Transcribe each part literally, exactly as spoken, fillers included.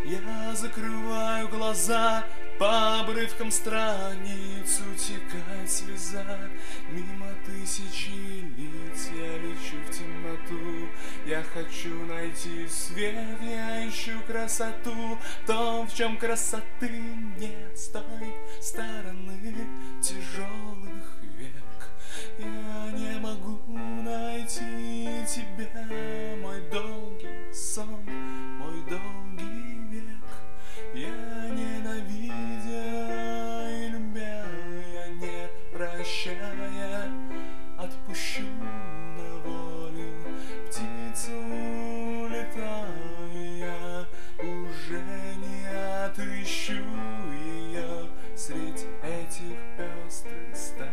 Я закрываю глаза, по обрывкам страниц утекает слеза. Мимо тысячи лиц я лечу в темноту. Я хочу найти свет, я ищу красоту в том, в чем красоты нет. С той стороны тяжелых век я не могу найти тебя. Мой долгий сон, мой долгий век. Я ненавидя и любя, я не прощая, отпущу на волю птицу летая. Уже не отыщу ее средь этих пестрых стай.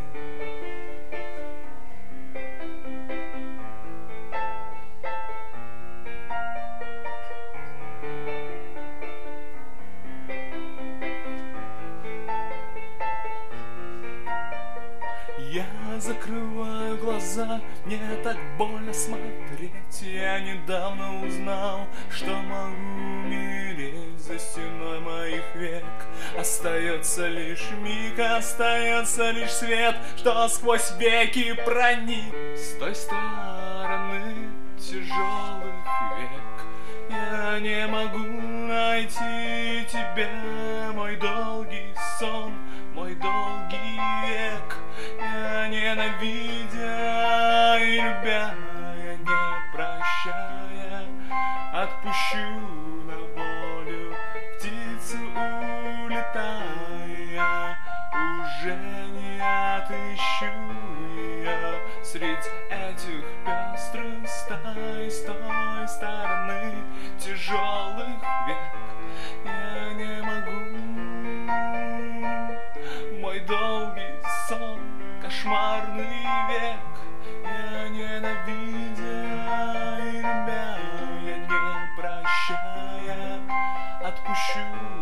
Я закрываю глаза, мне так больно смотреть. Я недавно узнал, что могу умереть за стеной моих век. Остается лишь миг, остается лишь свет, что сквозь веки проник. С той стороны тяжелых век я не могу найти тебя. Мой долгий сон, мой долгий век. Я ненавидя и любя, я не прощая, отпущу на волю птицу улетая. Уже не отыщу ее средь этих пестрых стай. С той стороны тяжелых век я не могу. Мой долгий сон, кошмарный век. Я ненавидя и любя, я не прощая, отпущу